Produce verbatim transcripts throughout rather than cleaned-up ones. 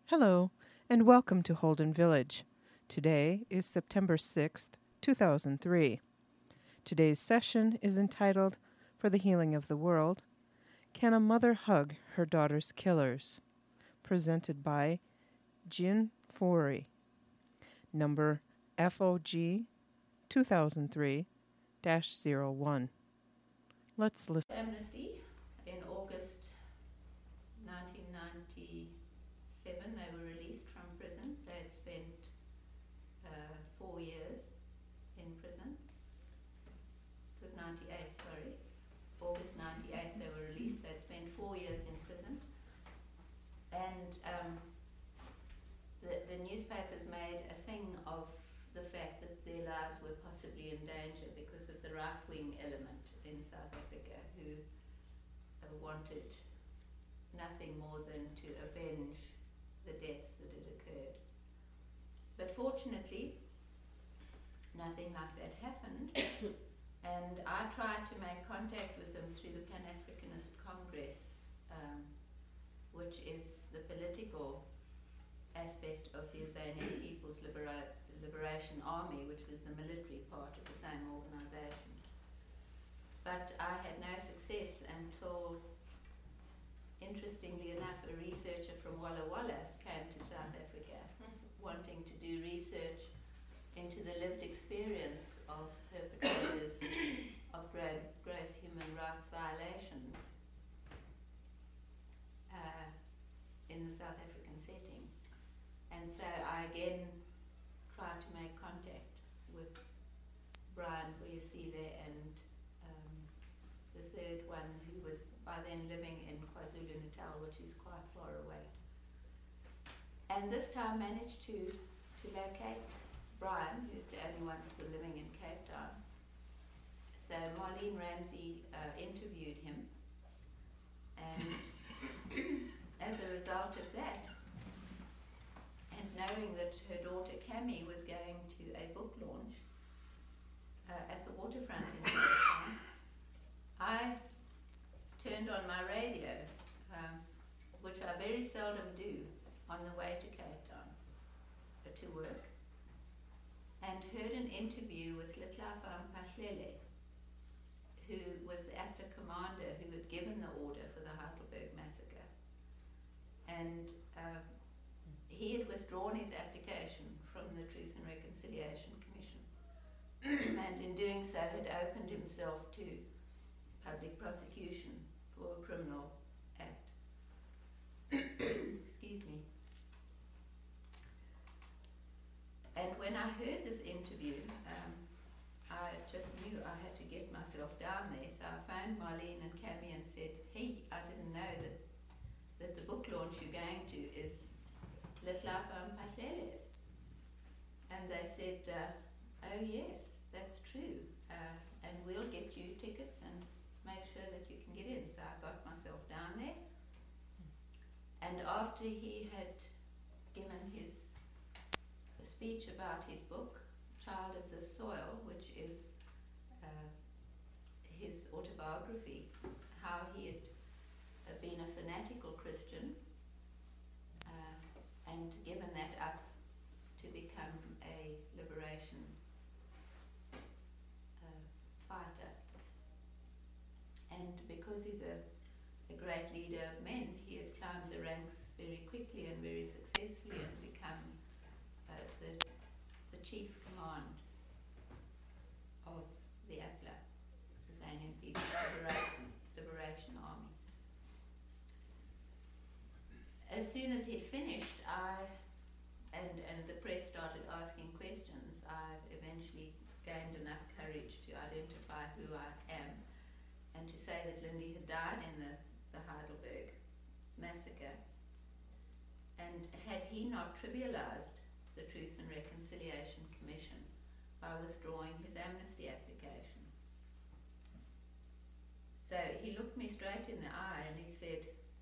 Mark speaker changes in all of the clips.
Speaker 1: Hello, and welcome to Holden Village. Today is September sixth, two thousand three. Today's session is entitled, For the Healing of the World, Can a Mother Hug Her Daughter's Killers? Presented by Jin Forey. Number F O G two thousand three dash zero one. Let's listen.
Speaker 2: Amnesty in August nineteen ninety-seven, they were released from prison. They had spent uh, four years in prison. It was ninety-eight, sorry. August ninety-eight, they were released. They'd spent four years in prison. And um, the, the newspapers made a thing of the fact that their lives were possibly in danger because of the right-wing element in South Africa who uh, wanted nothing more than to avenge the deaths that had occurred. But fortunately, nothing like that happened. And I tried to make contact with them through the Pan-Africanist Congress, um, which is the political aspect of the Azanian People's Libera- Liberation Army, which was the military part of the same organization. But I had no success until, interestingly enough, a researcher from Walla Walla came to South Africa wanting to do research into the lived experience of perpetrators of gra- gross human rights violations uh, in the South African setting. And so I again tried to make contact with Brian Boyesile and um, the third one, who was by then living in KwaZulu-Natal, which is quite far away. And this time managed to, to locate Brian, who's the only one still living in Cape Town. So Marlene Ramsey uh, interviewed him, and as a result of that, and knowing that her daughter Cammy was going to a book launch uh, at the waterfront in Cape Town, I turned on my radio, um, which I very seldom do on the way to Cape Town uh, to work, and heard an interview with Letlapa Mpahlele, who was the A P L A commander who had given the order for the Heidelberg massacre. And uh, he had withdrawn his application from the Truth and Reconciliation Commission, and in doing so had opened himself to public prosecution for a criminal act. Excuse me. And when I heard this interview, um, I just knew I had to get myself down there. So I phoned Marlene and Cammy and said, hey, I didn't know that, that the book launch you're going to is Letlapa Mpahlele's. And they said, uh, oh yes, that's true. Uh, and we'll get you tickets and make sure that you can get in. So I got myself down there. And after he had given his speech about his book, Child of the Soil, which is uh, his autobiography, how he had uh, been a fanatical Christian uh, and given that up to become a liberation uh, fighter. And because he's a, a great leader of men, he had climbed the ranks very quickly and very successfully and become uh, the, the chief command of the A P L A, the Azanian People's Liberation, Liberation Army. As soon as he'd finished, I and and the press started asking questions, I eventually gained enough courage to identify who I am and to say that Lindy had died in the, the Heidelberg massacre. And had he not trivialized the Truth and Reconciliation Commission by withdrawing his amnesty application. So he looked me straight in the eye and he said,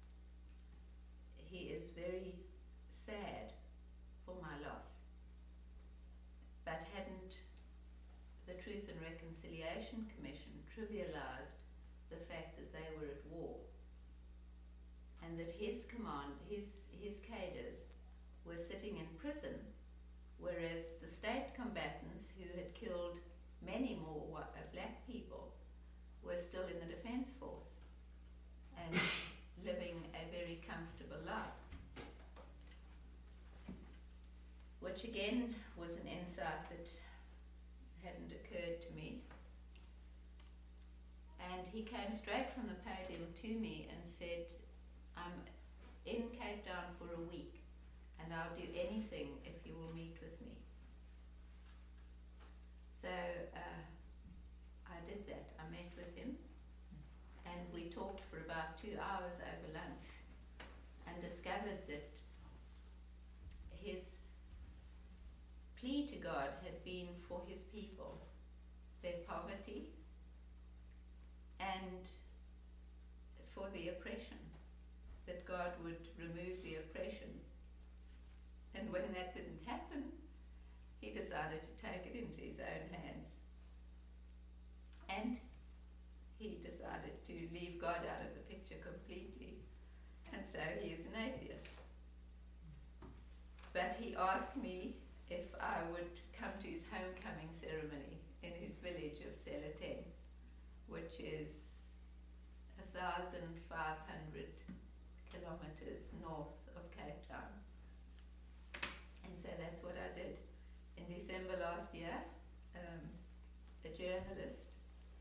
Speaker 2: he is very sad for my loss. But hadn't the Truth and Reconciliation Commission trivialized the fact that they were at war, and that his command, his his cadres were sitting in prison, whereas the state combatants who had killed many more whi- uh, black people were still in the Defence Force and living a very comfortable life. Which again was an insight that hadn't occurred to me. And he came straight from the podium to me and said, I'm in Cape Town for a week and I'll do anything if you will meet with me. So uh, I did that. I met with him and we talked for about two hours over lunch and discovered that his plea to God had been for his people, their poverty, and for the oppression, that God would remove the oppression. And when that didn't happen, he decided to take it into his own hands. And he decided to leave God out of the picture completely. And so he is an atheist. But he asked me if I would come to his homecoming ceremony in his village of Seleteng, which is one thousand five hundred kilometers north of Cape Town. And so that's what I did. In December last year, um, a journalist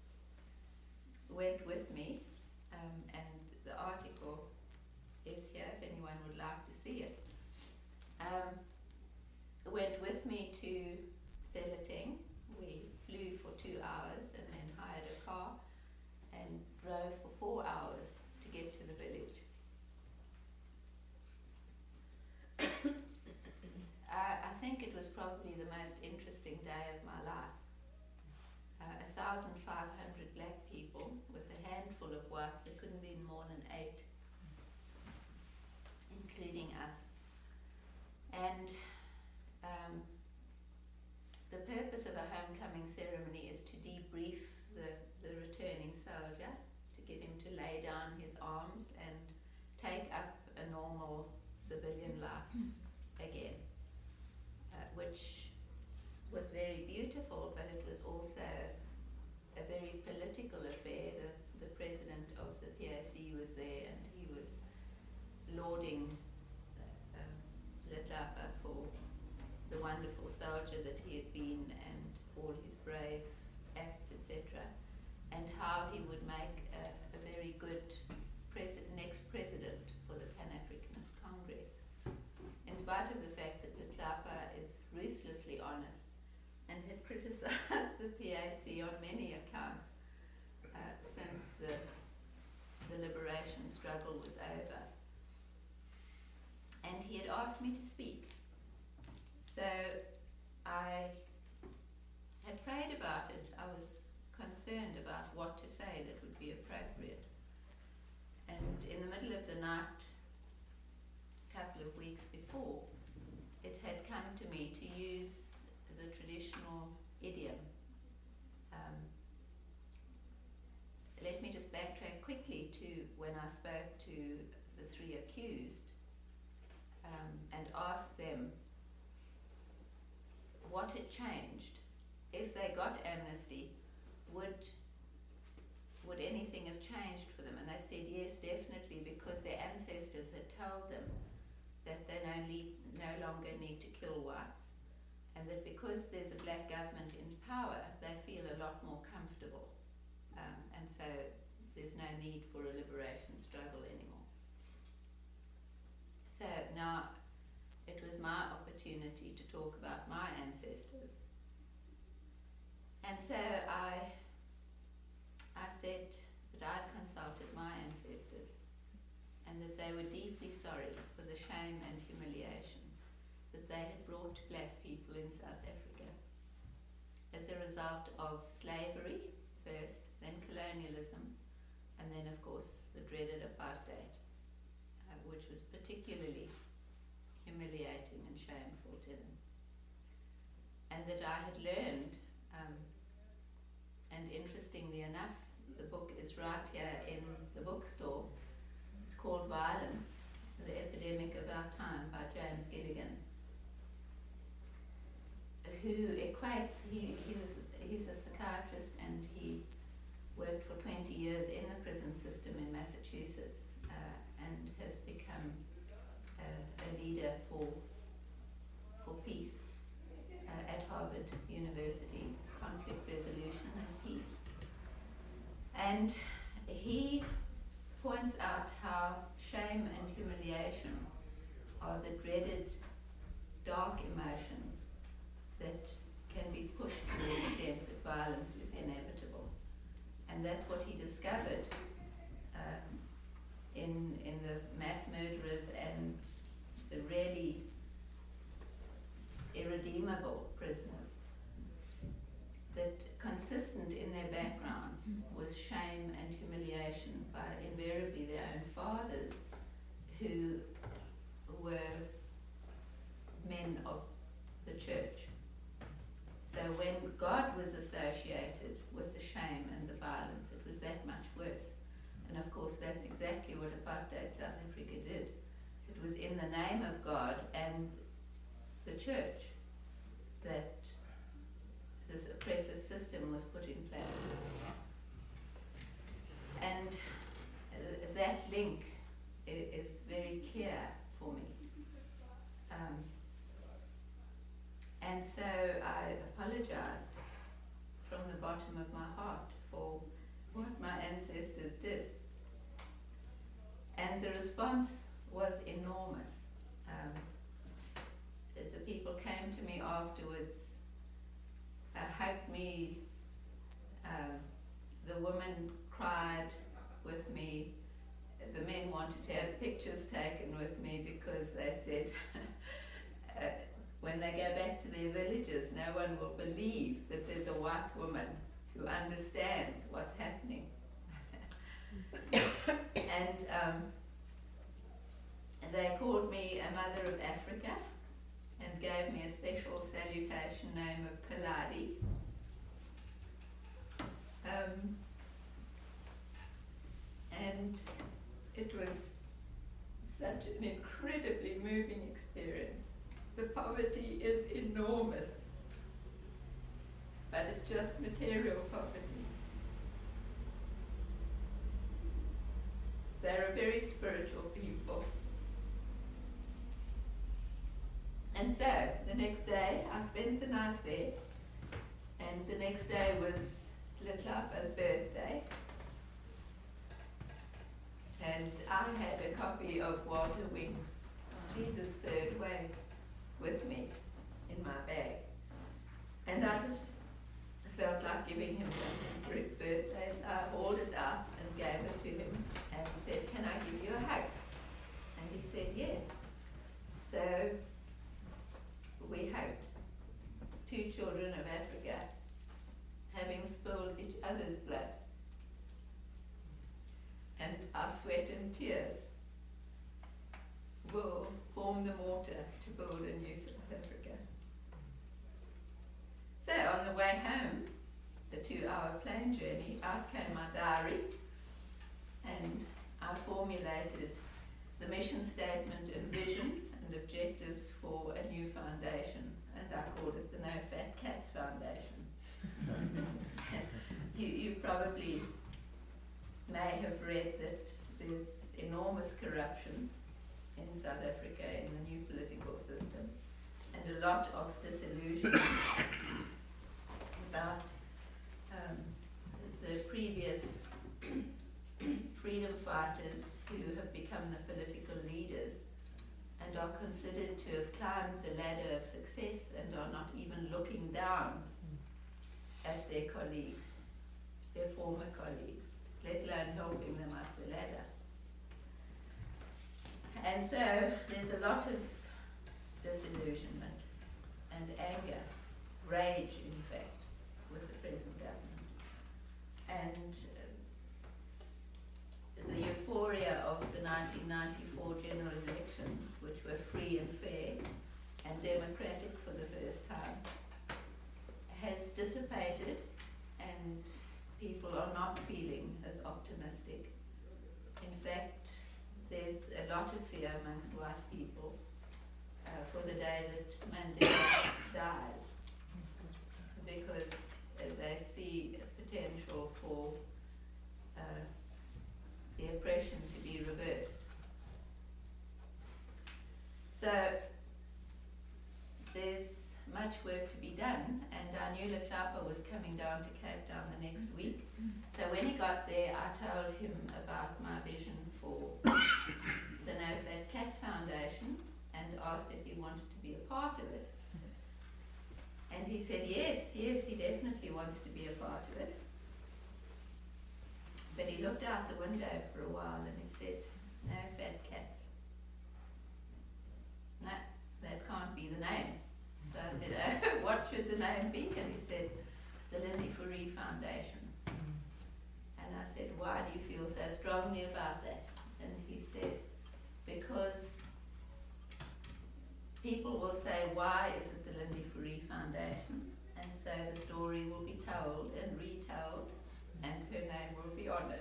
Speaker 2: went with me, um, and the article is here if anyone would like to see it. Um, went with me to Seleteng. We flew for two hours and then hired a car and drove for four hours to get to the village. I, I think it was probably the most interesting day of my life. Uh, one thousand five hundred black people with a handful of whites. There couldn't be more than eight, including us. And um, the purpose of a homecoming ceremony is to debrief the, the returning soldier, to get him to lay down his arms and take up a normal civilian life again, uh, which was very beautiful, but it was also a very political affair. The, the president of the P A C was there and he was lauding uh, um, Letlapa for the wonderful soldier that he had been and all his brave acts, et cetera, and how he would make a, a very good pres- next president for the Pan-Africanist Congress, in spite of the fact that Letlapa is ruthlessly honest and had criticized the P A C on many accounts uh, since the, the liberation struggle was over. And he had asked me to speak. So I had prayed about it. I was concerned about what to say that would be appropriate. And in the middle of the night, a couple of weeks before, it had come to me to use the traditional idiom. Um, let me just backtrack quickly to when I spoke to the three accused um, and asked them what had changed. If they got amnesty, would would anything have changed for them? And they said yes, definitely, because their ancestors had told them that they no, le- no longer need to kill whites, and that because there's a black government in power, they feel a lot more comfortable. Um, and so there's no need for a liberation struggle anymore. So now it was my opportunity to talk about my ancestors. And so I, I said that I'd consulted my ancestors and that they were deeply sorry for the shame and humiliation that they had brought to black people in South Africa as a result of slavery first, then colonialism, and then of course the dreaded apartheid, uh, which was particularly humiliating and shameful to them. And that I had learned, um, and interestingly enough, the book is right here in the bookstore. It's called Violence, The Epidemic of Our Time by James Gilligan. who equates, he, he was, he's a psychiatrist and he worked for twenty years in the prison system in Massachusetts uh, and has become a, a leader for, for peace uh, at Harvard University, conflict resolution and peace. And he points out how shame and humiliation are the dreaded dark emotions that can be pushed to the extent that violence is inevitable. And that's what he discovered uh, in, in the mass murderers and the really irredeemable prisoners, that consistent in their backgrounds was shame and humiliation by invariably their own fathers, who were men of the church. So when God was associated with the shame and the violence, it was that much worse. And of course that's exactly what apartheid South Africa did. It was in the name of God and the church that this oppressive system was put in place. And uh, that link i- is very clear for me. Um, and so I apologized from the bottom of my heart for what my ancestors did. And the response was enormous. Um, the the people came to me afterwards, uh, hugged me, um, the woman cried with me, the men wanted to have pictures taken with me because they said uh, when they go back to their villages, no one will believe that there's a white woman who understands what's happening. and um, they called me a mother of Africa and gave me a special salutation name of Kaladi. Um, and it was such an incredibly moving experience. The poverty is enormous, but it's just material poverty. They're a very spiritual people. And so, the next day, I spent the night there, and the next day was Letlapa's birthday. And I had a copy of Walter Wink's Jesus' Third Way with me in my bag. And I just felt like giving him something for his birthday, so I hauled it out and gave it to him and said, "Can I give you a hug?" And he said yes. So we hugged, two children of Africa, having spilled each other's blood. And our sweat and tears will form the mortar to build a new South Africa. So on the way home, the two-hour plane journey, out came my diary, and I formulated the mission statement and vision and objectives for a new foundation, and I called it the No Fat Cats Foundation. you, you probably may have read that there's enormous corruption in South Africa in the new political system, and a lot of disillusion about um, the previous freedom fighters who have become the political leaders and are considered to have climbed the ladder of success and are not even looking down at their colleagues, their former colleagues, let alone helping them up the ladder. And so there's a lot of disillusionment and anger, rage in fact, with the present government. And uh, the euphoria of the nineteen ninety-four general elections, which were free and fair and democratic for the first time, has dissipated, and people are not feeling as optimistic. In fact, there's a lot of fear amongst white people uh, for the day that Mandela dies. because uh, they see a potential for uh, the oppression to be reversed. So there's much work to be done, and I knew Letlapa was coming down to Cape Town the next week. So when he got there, I told him about my vision for the No Fat Cats Foundation and asked if he wanted to be a part of it. And he said yes, yes, he definitely wants to be a part of it. But he looked out the window for a while and he said, no fat cats. No, that can't be the name. So I said, oh, what should the name be? And he said, the Lindy Fourie Foundation. And I said, why do you feel so strongly about that? And he said, because people will say, why is it the Lindy Fourie Foundation? And so the story will be told and retold, and her name will be honoured.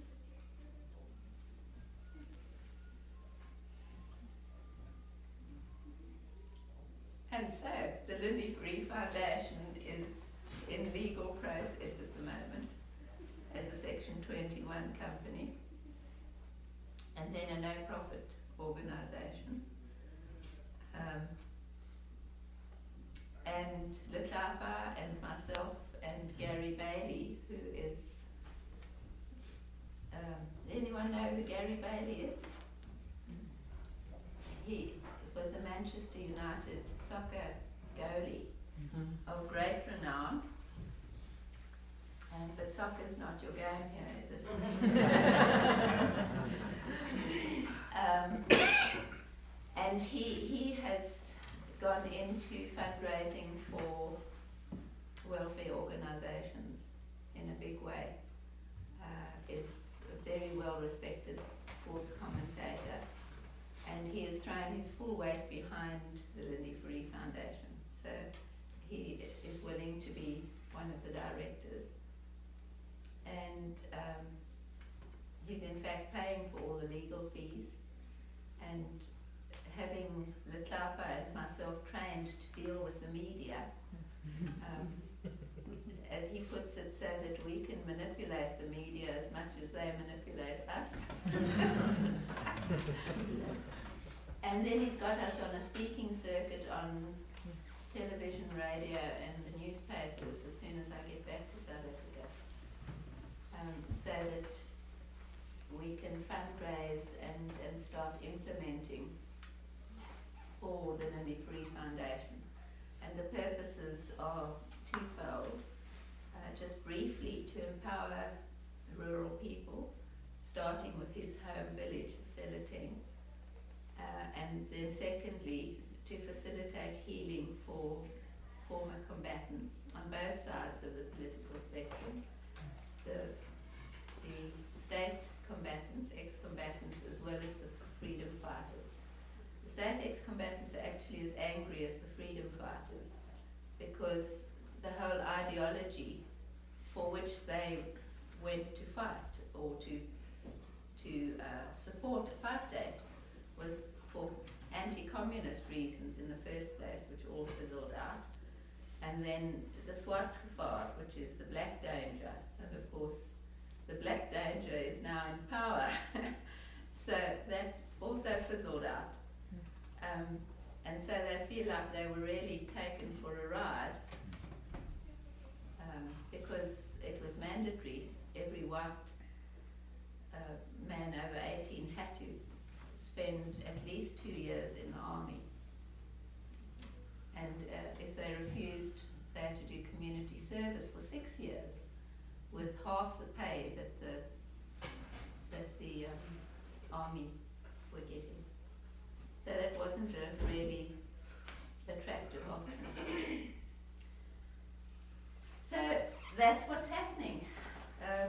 Speaker 2: And so the Lindy Fourie Foundation is in legal process at the moment as a Section twenty-one company, and then a no-profit organisation. Um, and Letlapa and myself and Gary Bailey, who is, um, anyone know who Gary Bailey is? He was a Manchester United soccer goalie mm-hmm. of great renown. Um, but soccer's not your game here, is it? um, and he he has gone into fundraising for welfare organisations in a big way. Uh, is a very well respected sports commentator, and he has thrown his full weight behind the Lindy Fourie Foundation. So he is willing to be one of the directors. And um, he's in fact paying for all the legal fees, and having Letlapa and myself trained to deal with the media, um, as he puts it, so that we can manipulate the media as much as they manipulate us. And then he's got us on a speaking circuit on television, radio and the newspapers as soon as I get back to South Africa. Um, so that we can fundraise and, and start implementing for the Lindy Fourie Foundation. And the purposes are twofold. Uh, just briefly, to empower rural people, starting with his home village of Seleteng, uh, and then secondly, to facilitate healing for former combatants on both sides of the political spectrum. The the state combatants, ex-combatants, as well as the freedom fighters. The state ex-combatants are actually as angry as the freedom fighters, because the whole ideology for which they went to fight or to to uh, support apartheid was for anti-communist reasons in the first place, which all fizzled out, and then the Swart Gevaar, which is the Black Danger, and of course the Black Danger is now in power, so that also fizzled out. Um, and so they feel like they were really taken for a ride, um, because it was mandatory. Every white uh, man over eighteen had to spend at least two years in the army. And uh, if they refused, they had to do community service for six years with half the pay that the that the um, army were getting. So that wasn't a really attractive option. So that's what's happening. Um,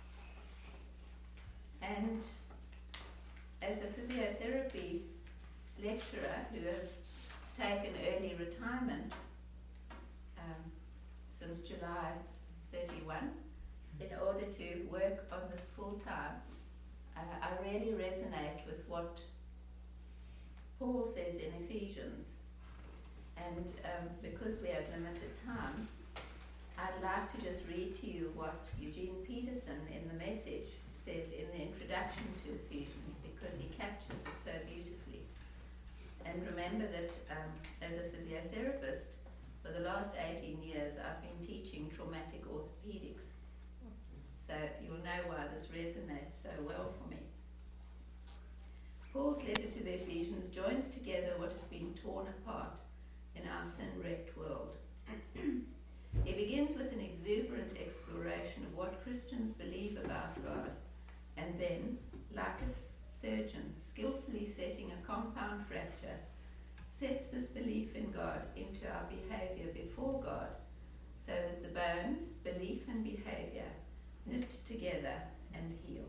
Speaker 2: and as a physiotherapy lecturer who has taken early retirement um, since July thirty-first, in order to work on this full time, uh, I really resonate with what Paul says in Ephesians. And um, because we have limited time, I'd like to just read to you what Eugene Peterson in the Message says in the introduction to Ephesians, because he captures it so beautifully. And remember that um, as a physiotherapist, for the last eighteen years I've been teaching traumatic orthopedics. So you'll know why this resonates so well for me. Paul's letter to the Ephesians joins together what has been torn apart in our sin-wrecked world. He begins with an exuberant exploration of what Christians believe about God, and then, like a surgeon skillfully setting a compound fracture, sets this belief in God into our behavior before God, so that the bones, belief and behavior, knit together and heal.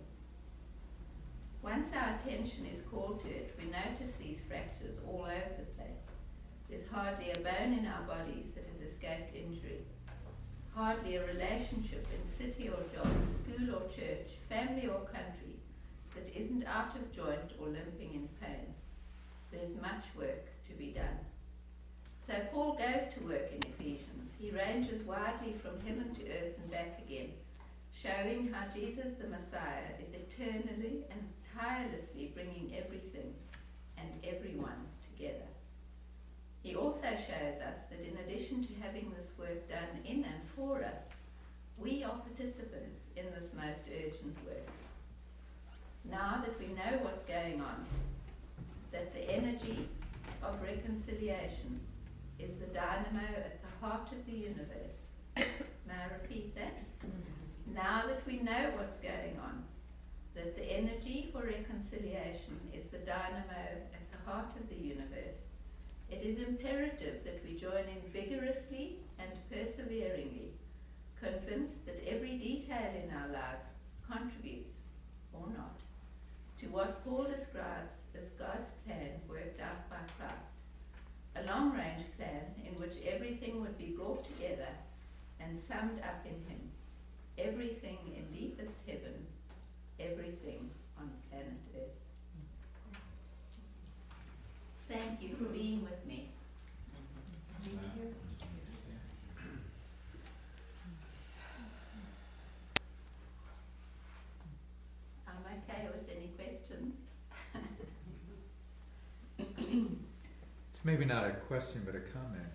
Speaker 2: Once our attention is called to it, we notice these fractures all over the place. There's hardly a bone in our bodies that has escaped injury. Hardly a relationship in city or job, school or church, family or country that isn't out of joint or limping in pain. There's much work to be done. So Paul goes to work in Ephesians. He ranges widely from heaven to earth and back again, showing how Jesus the Messiah is eternally and tirelessly bringing everything and everyone together. He also shows us that in addition to having this work done in and for us, we are participants in this most urgent work. Now that we know what's going on, that the energy of reconciliation is the dynamo at the heart of the universe. May I repeat that? Now that we know what's going on, that the energy for reconciliation is the dynamo at the heart of the universe, it is imperative that we join in vigorously and perseveringly, convinced that every detail in our lives contributes, or not, to what Paul describes as God's plan worked out by Christ, a long-range plan in which everything would be brought together and summed up in him, everything in deepest heaven, everything on planet Earth. Thank you for being with me.
Speaker 1: Thank you.
Speaker 2: I'm okay with any questions.
Speaker 3: It's maybe not a question, but a comment.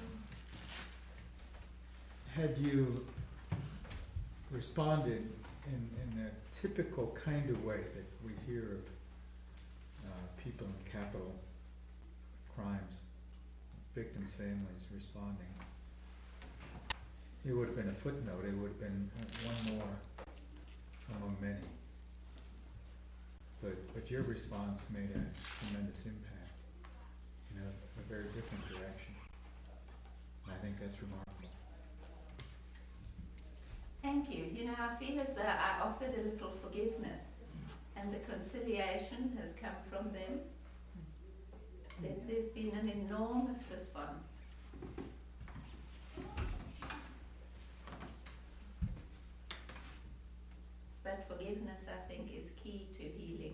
Speaker 3: Had you responded in, in a typical kind of way that we hear of uh, people in capital crimes, victims' families responding, it would have been a footnote, it would have been one more among many. But, but your response made a tremendous impact in a, a very different direction. And I think that's remarkable.
Speaker 2: Thank you. You know, I feel as though I offered a little forgiveness, and the conciliation has come from them. There, there's been an enormous response. But forgiveness, I think, is key to healing.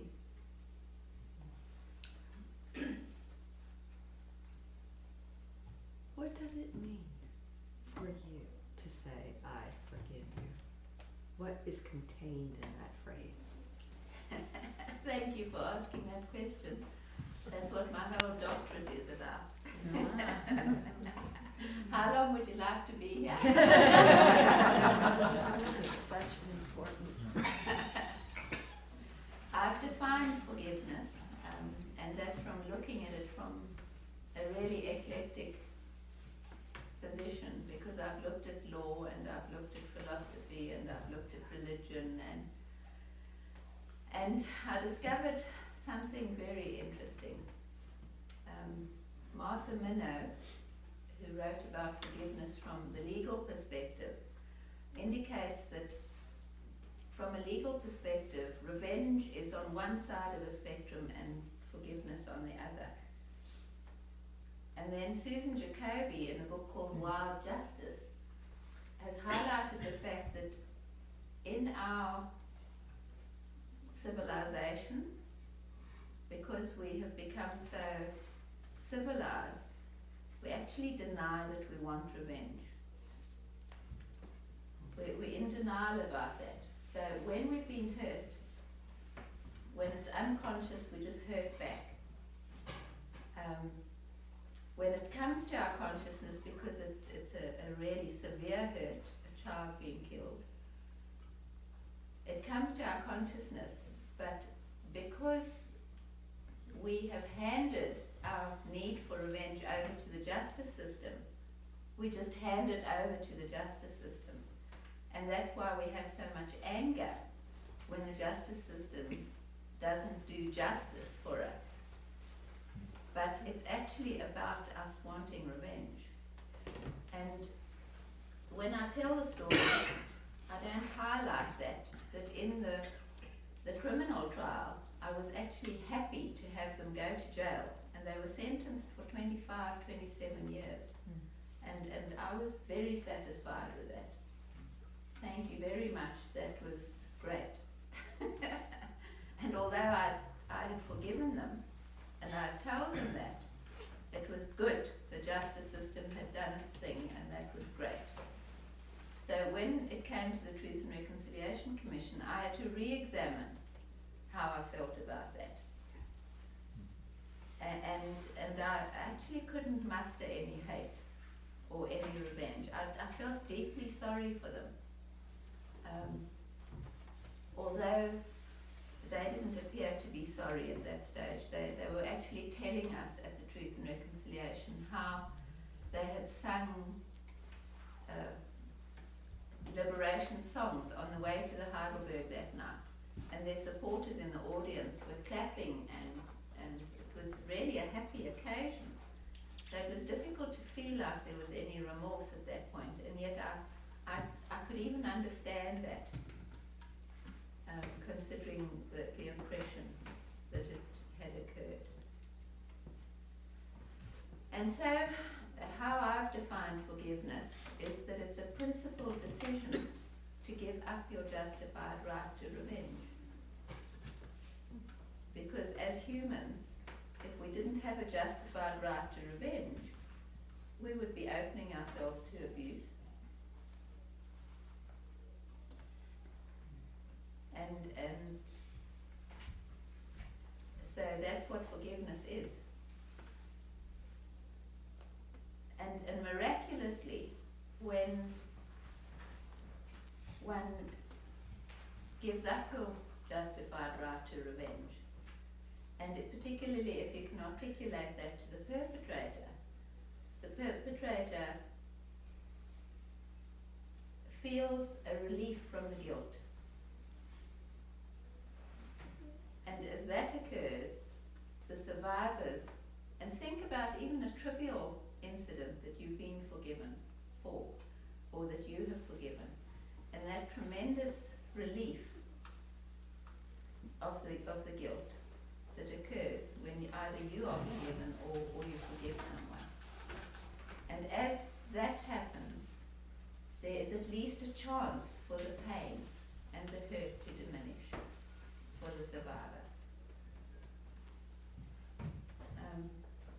Speaker 4: What does it mean for you to say, I forgive you? What is contained in that phrase?
Speaker 2: Thank you for asking that question. That's what my whole doctorate is about. How long would you like to be here?
Speaker 4: It's such an important piece.
Speaker 2: I've defined forgiveness, um, and that's from looking at it from a really eclectic position, because I've looked at law and I've looked at philosophy and I've looked at religion, and and I discovered something very interesting. Um, Martha Minow, who wrote about forgiveness from the legal perspective, indicates that from a legal perspective, revenge is on one side of the spectrum and forgiveness on the other. And then Susan Jacoby, in a book called Wild Justice, has highlighted the fact that in our civilization, because we have become so civilized, we actually deny that we want revenge. We're, we're in denial about that. So when we've been hurt, when it's unconscious, we just hurt back. Um, when it comes to our consciousness, because it's it's a, a really severe hurt, a child being killed, it comes to our consciousness, but because we have handed our need for revenge over to the justice system, we just hand it over to the justice system. And that's why we have so much anger when the justice system doesn't do justice for us. But it's actually about us wanting revenge. And when I tell the story, I don't highlight that, that in the, the criminal trial, I was actually happy to have them go to jail. And they were sentenced for twenty-five, twenty-seven years. Mm. And, and I was very satisfied with that. Thank you very much, that was great. And although I, I had forgiven them, and I told them that, it was good. The justice system had done its thing, and that was great. So when it came to the Truth and Reconciliation Commission, I had to re-examine how I felt about that. A- and and I actually couldn't muster any hate or any revenge. I, I felt deeply sorry for them. Um, although they didn't appear to be sorry at that stage, they, they were actually telling us at the Truth and Reconciliation how they had sung uh, liberation songs on the way to the Heidelberg that night, and their supporters in the audience were clapping, and, and it was really a happy occasion. So it was difficult to feel like there was any remorse at that point, and yet I I, I could even understand that, um, considering the, the impression that it had occurred. And so, uh, how I've defined forgiveness is that it's a principled decision to give up your justified right to revenge. Because as humans, if we didn't have a justified right to revenge, we would be opening ourselves to abuse. And, and so that's what forgiveness is. And, and miraculously, when one gives up your justified right to revenge, and it, particularly if you can articulate that to the perpetrator, the perpetrator feels a relief from the guilt. And as that occurs, the survivors, and think about even a trivial incident that you've been forgiven for, or that you have forgiven, and that tremendous relief of the of the guilt that occurs when either you are forgiven or, or you forgive someone. And as that happens, there is at least a chance for the pain and the hurt to diminish for the survivor. Um,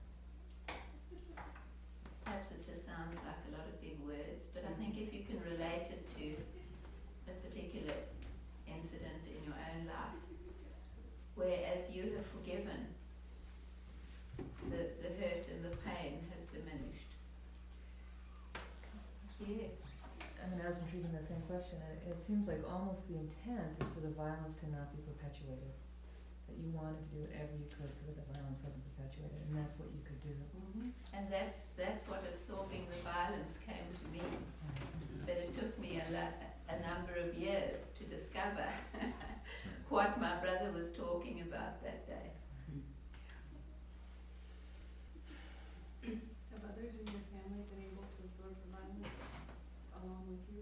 Speaker 2: perhaps it just sounds like a lot of big words, but I think if you can relate it to a particular incident in your own life, whereas you have forgiven, the, the hurt and the pain has diminished. Yes.
Speaker 5: I mean, I was intrigued in that same question. It, it seems like almost the intent is for the violence to not be perpetuated. That you wanted to do whatever you could so that the violence wasn't perpetuated, and that's what you could do.
Speaker 2: Mm-hmm. And that's that's what absorbing the violence came to mean. Mm-hmm. But it took me a, la- a number of years to discover what my brother was talking about that day.
Speaker 6: Have others in your family been able to absorb the violence along with you?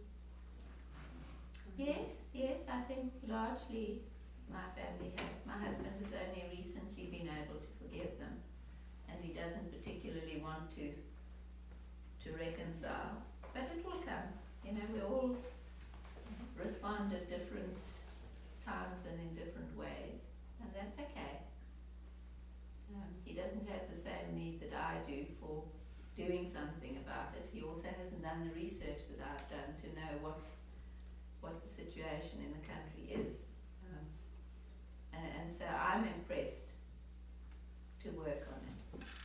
Speaker 2: Yes, yes, I think largely my family have. My husband has only recently been able to forgive them, and he doesn't particularly want to to reconcile. But it will come. You know, we all respond at different times and in different ways, and that's okay. Um, he doesn't have the same need that I do for doing something about it. He also hasn't done the research that I've done to know what what the situation in the country is. Um, and, and so I'm impressed to work on it.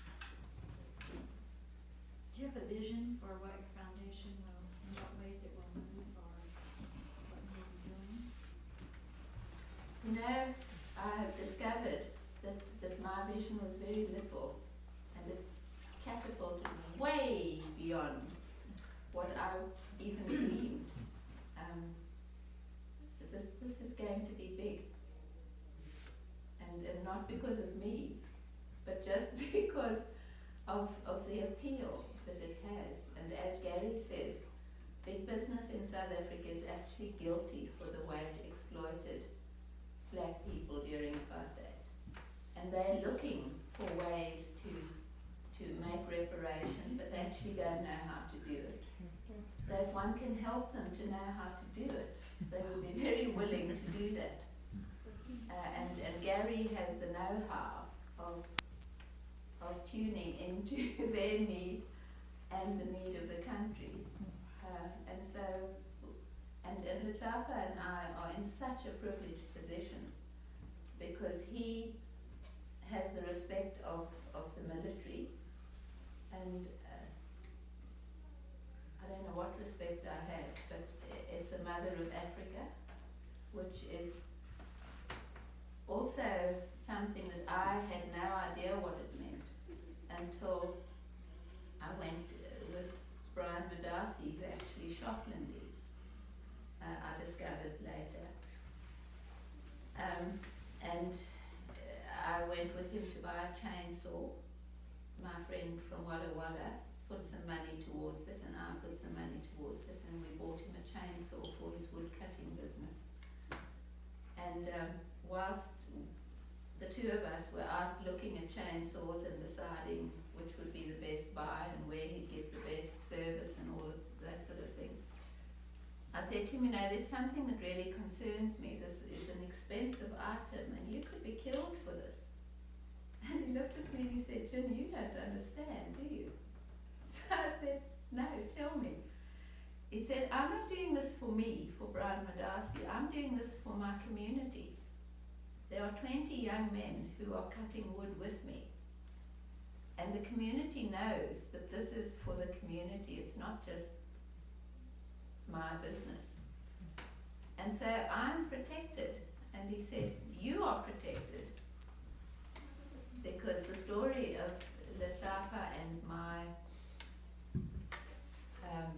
Speaker 7: Do you have a vision for what your foundation will, in what ways it will move, or what you'll be doing?
Speaker 2: You know, I have discovered that, that my vision was very little, and it's catapulted way beyond what I even dreamed. Um, this, this is going to be big. And, and not because of me, but just because of, of the appeal that it has. And as Gary says, big business in South Africa is actually guilty for the way it exploited black people during apartheid. And they're looking for ways to to make reparation, but they actually don't know how to do it. So if one can help them to know how to do it, they will be very willing to do that. Uh, and, and Gary has the know-how of, of tuning into their need and the need of the country. Uh, and so, and, and Letapa and I are in such a privileged position because he has the respect of, of the military, and uh, I don't know what respect I have, but it's a mother of Africa, which is also something that I had no idea what it meant until I went uh, with Brian Madasi, who actually shot Lindy. Uh, I discovered later. Um, and uh, I went with him to buy a chainsaw. My friend from Walla Walla put some money towards it, and I put some money towards it, and we bought him a chainsaw for his wood cutting business. And um, whilst the two of us were out looking at chainsaws and deciding which would be the best buy and where he'd get the best service and all of that sort of thing, I said to him, you know, there's something that really concerns me. This is an expensive item, and you could be killed for this. And he looked at me and he said, Jen, you don't understand, do you? So I said, no, tell me. He said, I'm not doing this for me, for Brian Madasi. I'm doing this for my community. There are twenty young men who are cutting wood with me. And the community knows that this is for the community. It's not just my business. And so I'm protected. And he said, you are protected. Because the story of Letapa and my um,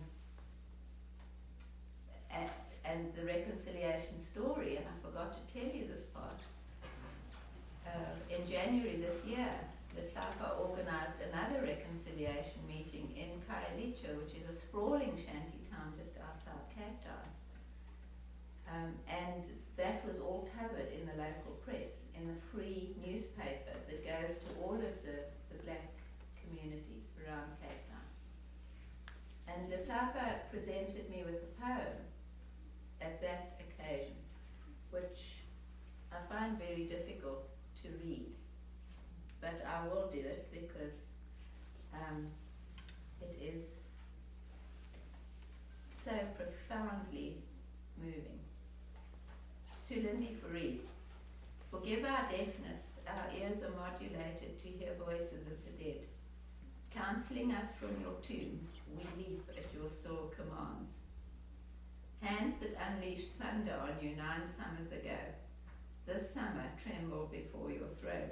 Speaker 2: a, and the reconciliation story, and I forgot to tell you this part, uh, in January this year, Letapa organised another reconciliation meeting in Khayelitsha, which is a sprawling shanty town just outside Cape Town. Um, and that was all covered in the local press, in the free newspaper that goes to all of the, the black communities around Cape Town. And Letapa presented me with a poem at that occasion, which I find very difficult to read. But I will do it because um, it is so profoundly moving. To Lindy Farid, forgive our deafness, our ears are modulated to hear voices of the dead. Counselling us from your tomb, we leap at your still commands. Hands that unleashed thunder on you nine summers ago, this summer tremble before your throne.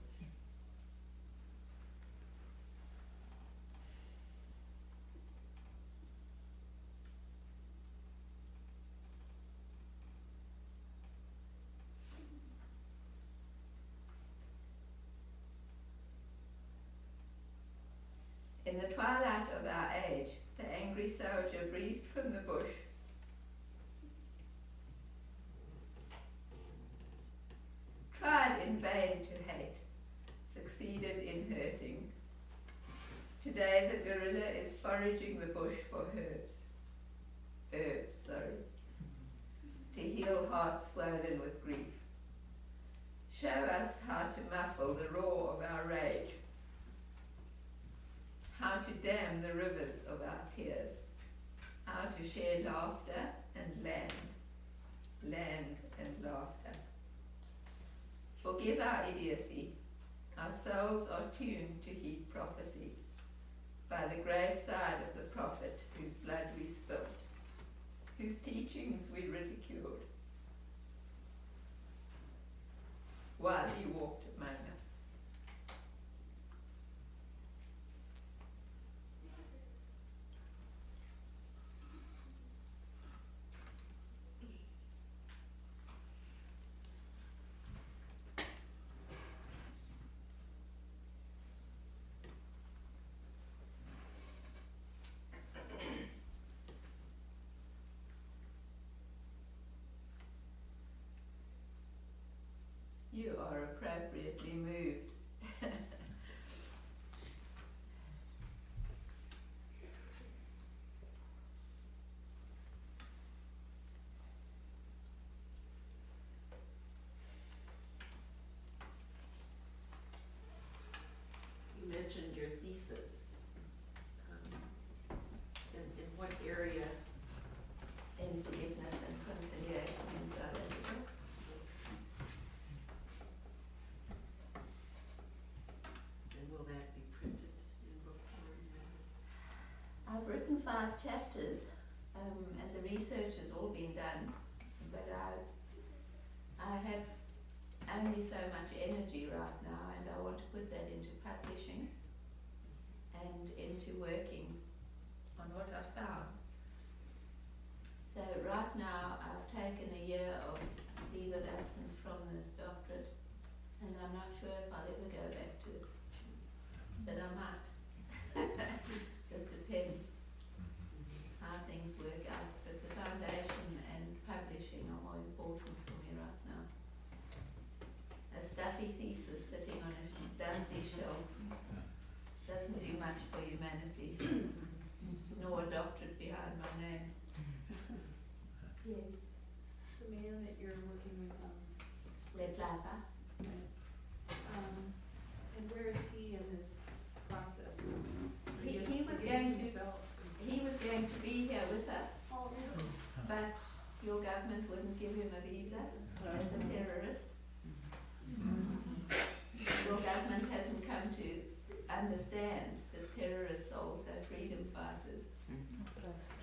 Speaker 2: In the twilight of our age, the angry soldier breezed from the bush. Tried in vain to hate, succeeded in hurting. Today the guerrilla is foraging the bush for herbs. Herbs, sorry. To heal hearts swollen with grief. Show us how to muffle the roar of our rage. How to dam the rivers of our tears, how to share laughter and land.
Speaker 8: land, and laughter. Forgive our idiocy. Our souls are tuned to heed prophecy by the graveside of the prophet whose blood we spilt, whose teachings we ridiculed, while he walked among us. You are appropriately moved.
Speaker 4: You mentioned your thesis. Um, in, in what area?
Speaker 2: In forgiveness and conciliation in South Africa.
Speaker 4: And will that be printed in book form?
Speaker 2: I've written five chapters, um, and the research has all been done, but I, I have only so much energy right now, and I want to put that into publishing and into working on what I found. So right now I've taken a year of leave of absence from the doctorate, and I'm not sure if I'll ever go back to it, but I might. Just depends how things work out, but the foundation and publishing are more important for me right now. A stuffy thesis sitting on a dusty shelf doesn't do much for humanity, nor a doctorate behind my name. Yes.
Speaker 6: The man that you're working with, um,
Speaker 2: Let Lapa.
Speaker 6: um, and where is he in this process?
Speaker 2: He,
Speaker 6: Forgive-
Speaker 2: he was
Speaker 6: forgiving
Speaker 2: going to,
Speaker 6: himself?
Speaker 2: he was going to be here with us,
Speaker 6: Oh, really?
Speaker 2: but your government wouldn't give him a visa as a terrorist. Your government hasn't come to understand that terrorists are also freedom fighters.
Speaker 5: That's what I s-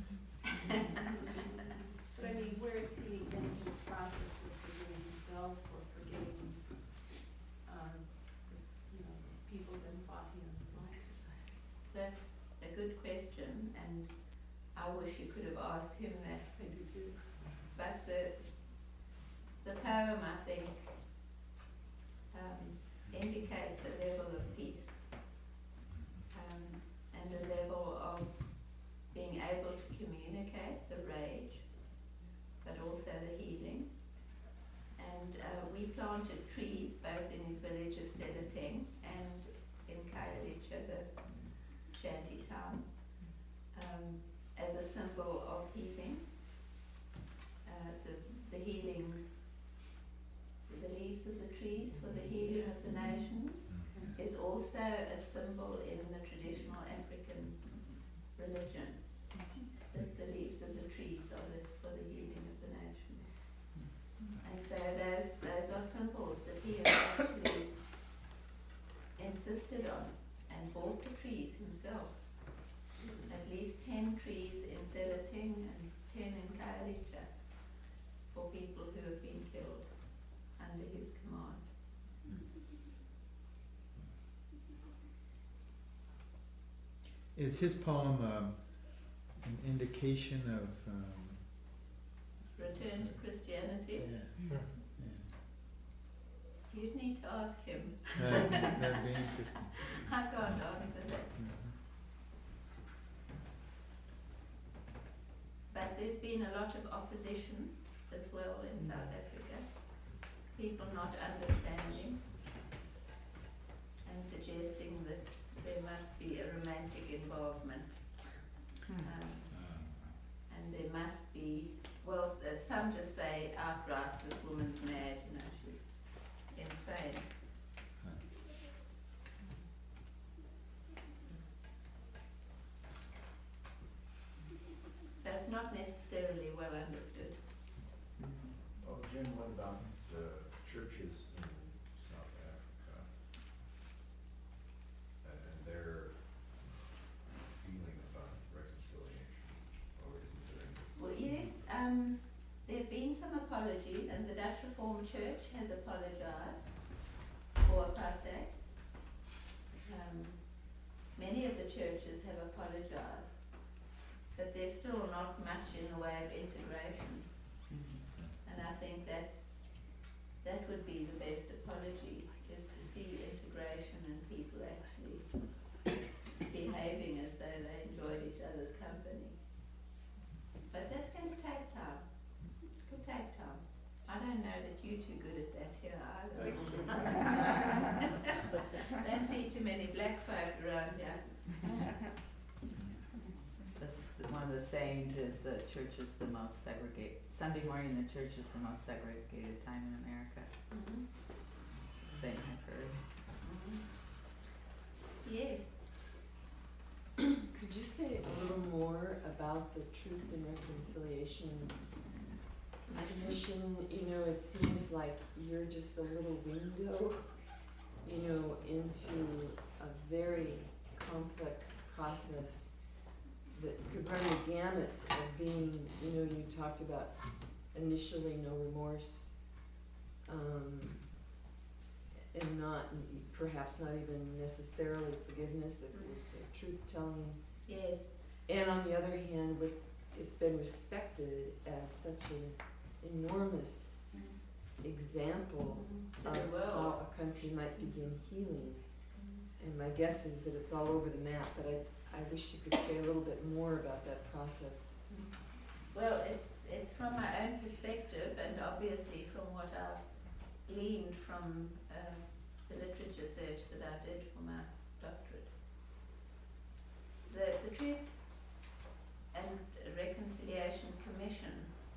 Speaker 6: But I mean, where is he in his process of forgiving himself or forgiving, um, you know, people that fought him?
Speaker 2: That's a good question, and I wish you could have asked him that.
Speaker 6: I do too.
Speaker 2: But the the poem, I think, um, indicates a level of peace, um, and a level of being able to communicate the rage, but also the healing. And uh, we planted trees both in his village of Sedateng and in Khayelitsha, the shanty town, um, as a symbol of healing. Uh, the, the healing, the leaves of the trees for the healing of the nations is also a symbol in the traditional African religion. That the leaves of the trees are the, for the healing of the nations. And so those, those are symbols that he has actually insisted on and bought the trees himself. At least ten trees in Sedateng and ten in Khayelitsha for people who have been killed under his command.
Speaker 3: Is his poem um, an indication of um,
Speaker 2: Return to Christianity.
Speaker 3: yeah,
Speaker 2: You'd need to ask him.
Speaker 3: yeah. That'd, that'd be interesting.
Speaker 2: I can't answer that.
Speaker 3: Mhm.
Speaker 2: But there's been a lot of opposition as well in South Africa. People not understanding and suggesting that there must be a romantic involvement. Um, and there must be, well, uh, some just say outright, this woman's mad, you know, she's insane. So it's not necessarily well understood.
Speaker 9: churches in South Africa and, and their feeling about reconciliation, or is there any?
Speaker 2: Well, yes, um, there have been some apologies, and the Dutch Reformed Church has apologized for apartheid. Um, many of the churches have apologized, but there's still not much in the way of integration. And I think that's, that would be the best apology, is to see integration and people actually behaving as though they enjoyed each other's company. But that's going to take time. It'll take time. I don't know that you're too good at that here either. Don't see too many black folk around here.
Speaker 10: This, one of the sayings is the church is the most segregated, Sunday morning the church is the most segregated time in America.
Speaker 2: Mm-hmm.
Speaker 10: It's the saying I've heard.
Speaker 2: Mm-hmm. Yes.
Speaker 11: Could you say a little more about the Truth and Reconciliation Commission? You know, it seems like you're just a little window, you know, into a very complex process that could run the gamut of being, you know, you talked about initially no remorse, um, and not, perhaps not even necessarily forgiveness, if it was uh, truth-telling.
Speaker 2: Yes.
Speaker 11: And on the other hand, with, it's been respected as such an enormous example
Speaker 2: To
Speaker 11: of
Speaker 2: the world.
Speaker 11: how a country might begin healing. And my guess is that it's all over the map, but I, I wish you could say a little bit more about that process.
Speaker 2: Well, it's it's from my own perspective, and obviously from what I've gleaned from uh, the literature search that I did for my doctorate. The, the Truth and Reconciliation Commission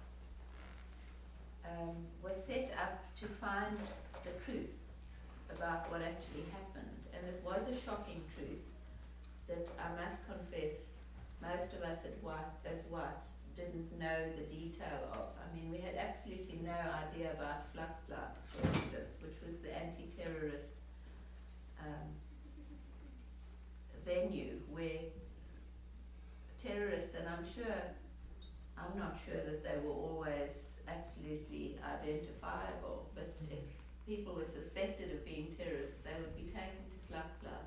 Speaker 2: um, was set up to find the truth about what actually happened, and it was a shocking truth that I must confess most of us at white, as whites didn't know the detail of. I mean, we had absolutely no idea about Vlakplaas, for instance, which was the anti-terrorist um, venue where terrorists, and I'm sure, I'm not sure that they were always absolutely identifiable, but if people were suspected of being terrorists, they would be taken to Vlakplaas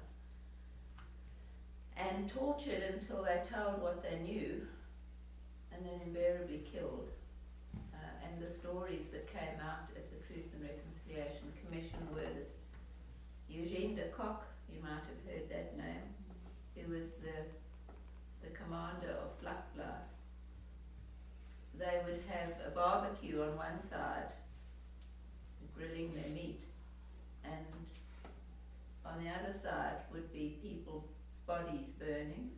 Speaker 2: and tortured until they told what they knew, and then invariably killed. Uh, and the stories that came out at the Truth and Reconciliation Commission were that Eugene de Kock, you might have heard that name, who was the the commander of Vlakplaas, they would have a barbecue on one side, grilling their meat, and on the other side would be people, bodies burning,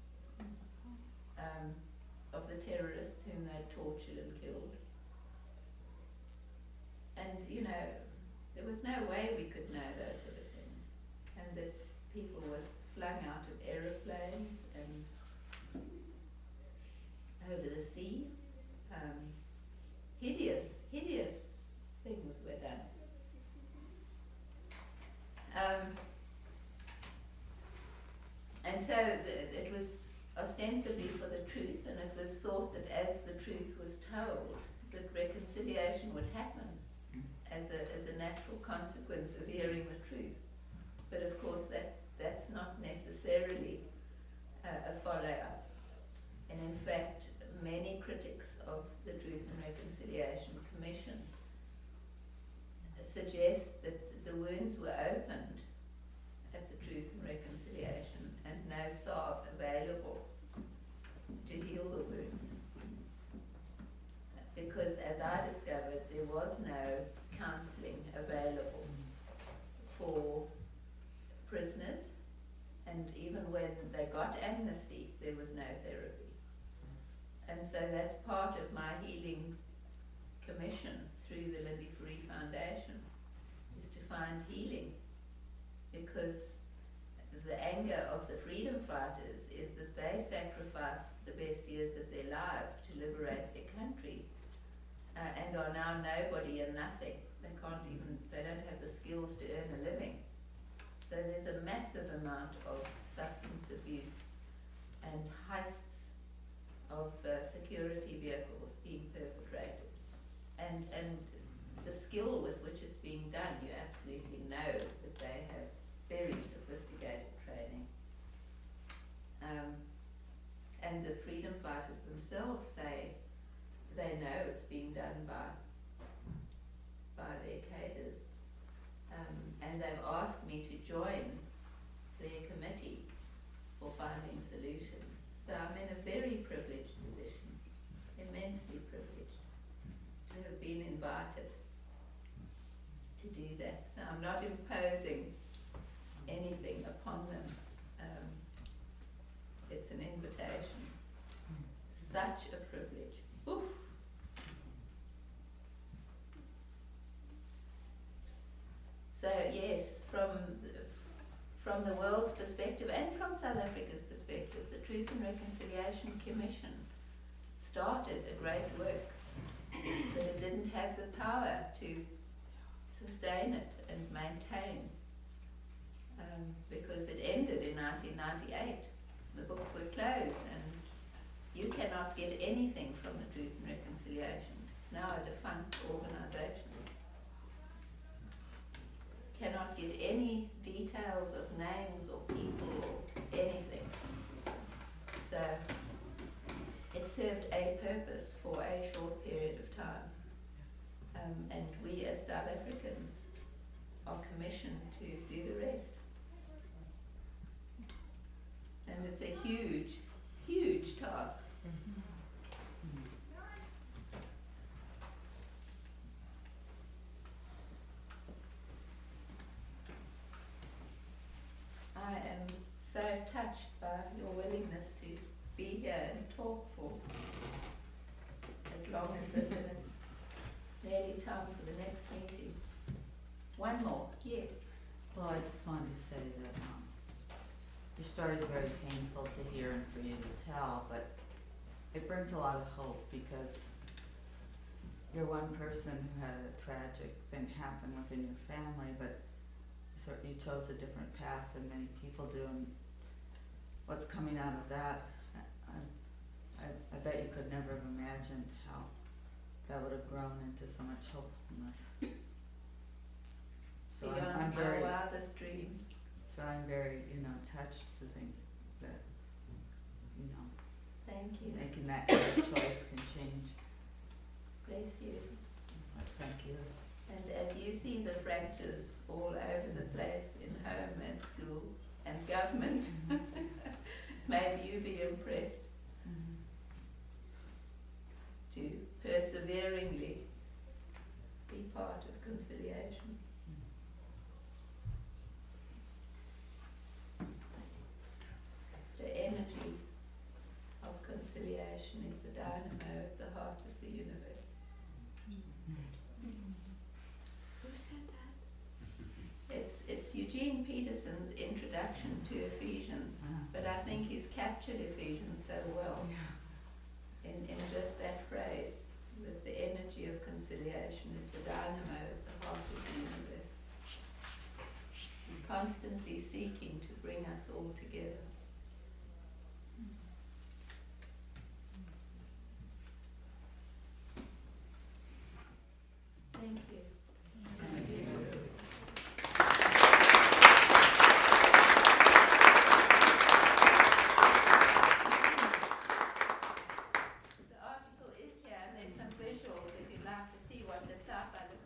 Speaker 2: um, of the terrorists whom they tortured and killed. And, you know, there was no way we could know those sort of things. And that people were flung out of aeroplanes and over the sea. Um, hideous, hideous things were done. Um, and so the, it was ostensibly for the truth, and it was thought that as the truth was told, that reconciliation would happen as a, as a natural consequence of hearing the truth. But of course that, that's not necessarily uh, a follow-up. And in fact, many critics of the Truth and Reconciliation Commission suggest that the wounds were opened at the Truth and Reconciliation and no salve available to heal the wounds. Because as I discovered, there was no counselling available for prisoners, and even when they got amnesty, there was no therapy. And so that's part of my healing commission through the Lindy Free Foundation, is to find healing, because the anger of the freedom fighters is that they sacrificed the best years of their lives to liberate their country, uh, and are now nobody and nothing They can't even, they don't have the skills to earn a living. So there's a massive amount of substance abuse and heists of uh, security vehicles being perpetrated. And, and the skill with which it's being done, you absolutely know that they have very sophisticated training. Um, and the freedom fighters themselves say they know it's being done by by their cadres. Um, and they've asked me to join their committee for finding solutions. So I'm in a very privileged position, immensely privileged, to have been invited to do that. So I'm not imposing anything upon them. Um, it's an invitation. Such a privilege. Oof. So yes, from the, from the world's perspective and from South Africa's perspective, the Truth and Reconciliation Commission started a great work, but it didn't have the power to sustain it and maintain, um, because it ended in nineteen ninety-eight. The books were closed, and you cannot get anything from the Truth and Reconciliation. It's now a defunct organisation. Cannot get any details of names or people or anything. So it served a purpose for a short period of time. Um, and we as South Africans are commissioned to do the rest. And it's a huge, huge task. I am so touched by your willingness to be here and talk for as long as this, and it's nearly time for the next meeting. One more, yes.
Speaker 10: Well, I just wanted to say that um, your story is very painful to hear and for you to tell, but it brings a lot of hope because you're one person who had a tragic thing happen within your family, but you chose a different path than many people do, and what's coming out of that, I, I, I bet you could never have imagined how that would have grown into so much hopefulness. So I'm,
Speaker 2: Beyond
Speaker 10: I'm very,
Speaker 2: my wildest dreams.
Speaker 10: so I'm very, you know, touched to think that, you know,
Speaker 2: Thank you.
Speaker 10: making that kind of choice can change.
Speaker 2: Bless you.
Speaker 10: But thank you.
Speaker 2: And as you see the fractures all over the place in home and school and government, maybe you be impressed
Speaker 10: Mm-hmm.
Speaker 2: to perseveringly be part of conciliation. The energy of conciliation is the dynamo at the heart of the universe.
Speaker 4: Who said that?
Speaker 2: It's, it's Eugene Peterson's introduction to Ephesians,
Speaker 10: Ah.
Speaker 2: but I think he's captured Ephesians so well in, in just that phrase, that the energy of conciliation is the dynamo at the heart of the universe, constantly seeking to bring us all together. Thank you. Thank you. The article is here, and there's some visuals if you'd like to see what the type by the